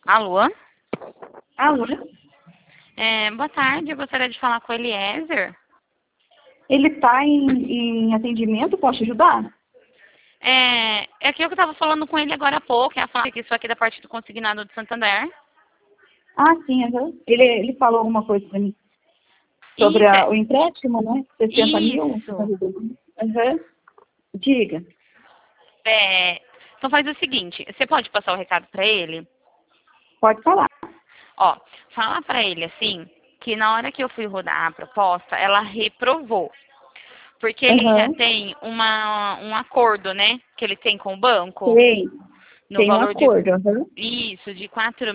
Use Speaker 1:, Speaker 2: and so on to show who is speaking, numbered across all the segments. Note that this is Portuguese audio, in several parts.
Speaker 1: Alô?
Speaker 2: Alô?
Speaker 1: Boa tarde, eu gostaria de falar com o Eliezer.
Speaker 2: Ele está em atendimento, posso ajudar?
Speaker 1: É que eu estava falando com ele agora há pouco, que isso aqui é da parte do consignado de Santander.
Speaker 2: Ah, sim, uhum. Ele falou alguma coisa para mim sobre
Speaker 1: Isso,
Speaker 2: o empréstimo, né? 60 mil?
Speaker 1: isso.
Speaker 2: Uhum. Diga.
Speaker 1: Então faz o seguinte, você pode passar o recado para ele?
Speaker 2: Pode falar.
Speaker 1: Ó, fala para ele assim, que na hora que eu fui rodar a proposta, ela reprovou. Porque ele já
Speaker 2: Uhum.
Speaker 1: tem um acordo, né? Que ele tem com o banco,
Speaker 2: Tem.
Speaker 1: no
Speaker 2: Tem um
Speaker 1: valor de
Speaker 2: acordo. Uhum.
Speaker 1: isso, de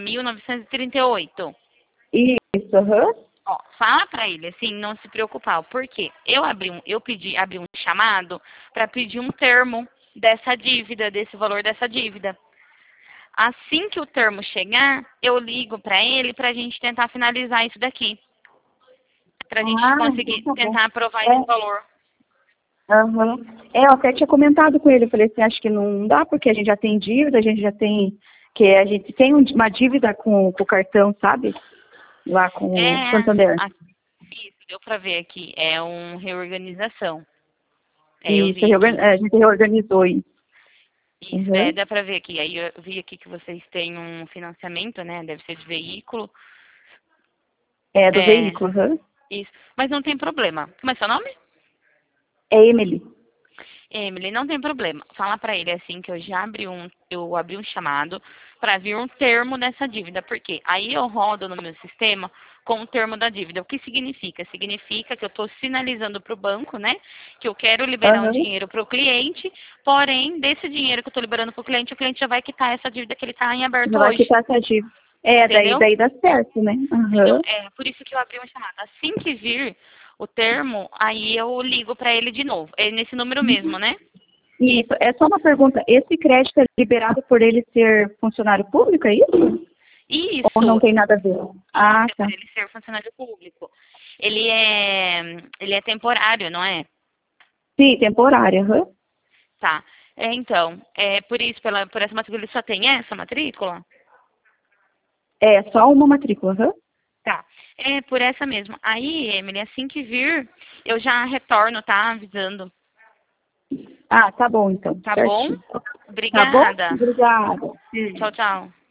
Speaker 1: 4.938.
Speaker 2: Isso, uhum.
Speaker 1: Ó, fala pra ele assim, não se preocupar, porque abri um chamado para pedir um termo dessa dívida, desse valor dessa dívida. Assim que o termo chegar, eu ligo pra ele pra gente tentar finalizar isso daqui, pra gente
Speaker 2: Ah, então
Speaker 1: conseguir
Speaker 2: tá bom.
Speaker 1: tentar aprovar esse
Speaker 2: É,
Speaker 1: valor.
Speaker 2: uhum. Eu até tinha comentado com ele, eu falei assim, acho que não dá, porque a gente já tem dívida, a gente já tem, que a gente tem uma dívida com o cartão, sabe? Lá com o Santander.
Speaker 1: Isso, deu pra ver aqui, é uma reorganização. Eu
Speaker 2: Isso,
Speaker 1: vi aqui.
Speaker 2: a gente reorganizou isso.
Speaker 1: Isso,
Speaker 2: Uhum.
Speaker 1: dá pra ver aqui. Aí eu vi aqui que vocês têm um financiamento, né? Deve ser de veículo.
Speaker 2: É, do
Speaker 1: É,
Speaker 2: veículo, uhum.
Speaker 1: isso. Mas não tem problema. Como é seu nome?
Speaker 2: É Emily.
Speaker 1: Emily, não tem problema. Fala pra ele assim que eu abri um chamado para vir um termo dessa dívida. Por quê? Aí eu rodo no meu sistema com o termo da dívida. O que significa? Significa que eu estou sinalizando para o banco, né? Que eu quero liberar um
Speaker 2: Uhum.
Speaker 1: dinheiro para o cliente, porém, desse dinheiro que eu estou liberando para o cliente já vai quitar essa dívida que ele está em aberto
Speaker 2: Já vai
Speaker 1: hoje.
Speaker 2: quitar essa dívida. É,
Speaker 1: Entendeu?
Speaker 2: daí dá certo, né?
Speaker 1: Entendeu?
Speaker 2: Uhum.
Speaker 1: É por isso que eu abri uma chamada. Assim que vir o termo, aí eu ligo para ele de novo. É nesse número mesmo, né?
Speaker 2: Isso, é só uma pergunta. Esse crédito é liberado por ele ser funcionário público, é isso? Ou não
Speaker 1: Isso,
Speaker 2: tem nada a ver? Ah,
Speaker 1: é
Speaker 2: tá.
Speaker 1: por ele ser funcionário público. Ele é temporário, não é?
Speaker 2: Sim, temporária, uhum.
Speaker 1: Tá. Então, por isso, por essa matrícula, ele só tem essa matrícula?
Speaker 2: É só uma matrícula, uhum.
Speaker 1: Tá. É por essa mesmo. Aí, Emily, assim que vir, eu já retorno, tá? Avisando.
Speaker 2: Ah, tá bom então,
Speaker 1: Tá bom?
Speaker 2: certinho. Tá bom?
Speaker 1: Obrigada.
Speaker 2: Obrigada.
Speaker 1: Tchau, tchau.